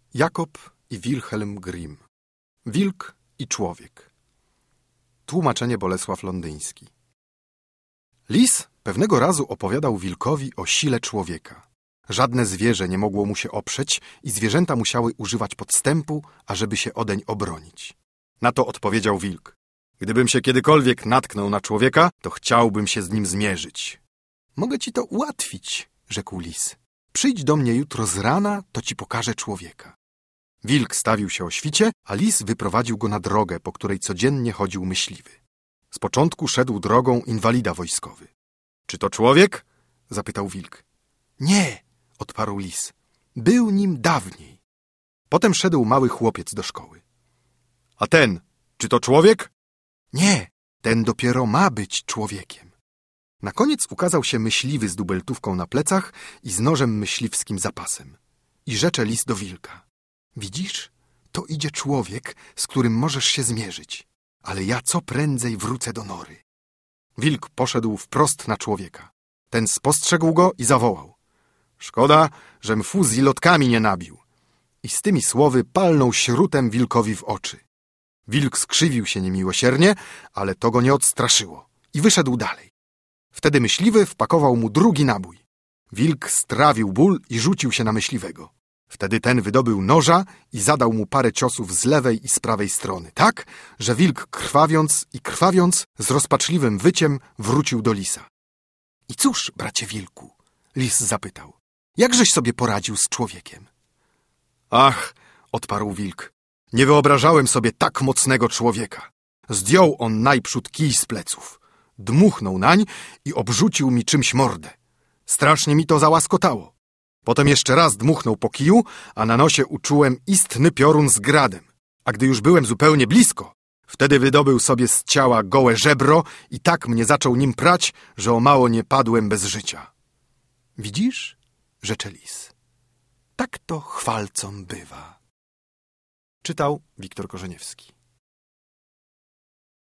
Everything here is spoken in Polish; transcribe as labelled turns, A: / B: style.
A: Jakob i Wilhelm Grimm. Wilk i człowiek. Tłumaczenie Bolesław Londyński. Lis pewnego razu opowiadał wilkowi o sile człowieka. Żadne zwierzę nie mogło mu się oprzeć i zwierzęta musiały używać podstępu, ażeby się odeń obronić. Na to odpowiedział wilk: gdybym się kiedykolwiek natknął na człowieka, to chciałbym się z nim zmierzyć. Mogę ci to ułatwić, rzekł lis. Przyjdź do mnie jutro z rana, to ci pokażę człowieka. Wilk stawił się o świcie, a lis wyprowadził go na drogę, po której codziennie chodził myśliwy. Z początku szedł drogą inwalida wojskowy. Czy to człowiek? Zapytał wilk. Nie, odparł lis. Był nim dawniej. Potem szedł mały chłopiec do szkoły. A ten, czy to człowiek? Nie, ten dopiero ma być człowiekiem. Na koniec ukazał się myśliwy z dubeltówką na plecach i z nożem myśliwskim za pasem. I rzecze lis do wilka. Widzisz, to idzie człowiek, z którym możesz się zmierzyć, ale ja co prędzej wrócę do nory. Wilk poszedł wprost na człowieka. Ten spostrzegł go i zawołał. Szkoda, żem fuzji lotkami nie nabił. I z tymi słowy palnął śrutem wilkowi w oczy. Wilk skrzywił się niemiłosiernie, ale to go nie odstraszyło i wyszedł dalej. Wtedy myśliwy wpakował mu drugi nabój. Wilk strawił ból i rzucił się na myśliwego. Wtedy ten wydobył noża i zadał mu parę ciosów z lewej i z prawej strony, tak, że wilk krwawiąc, z rozpaczliwym wyciem wrócił do lisa. I cóż, bracie wilku? Lis zapytał. Jakżeś sobie poradził z człowiekiem? Ach, odparł wilk, nie wyobrażałem sobie tak mocnego człowieka. Zdjął on najprzód kij z pleców, dmuchnął nań i obrzucił mi czymś mordę. Strasznie mi to załaskotało. Potem jeszcze raz dmuchnął po kiju, a na nosie uczułem istny piorun z gradem. A gdy już byłem zupełnie blisko, wtedy wydobył sobie z ciała gołe żebro i tak mnie zaczął nim prać, że o mało nie padłem bez życia. Widzisz, rzecze lis, tak to chwalcom bywa. Czytał Wiktor Korzeniewski.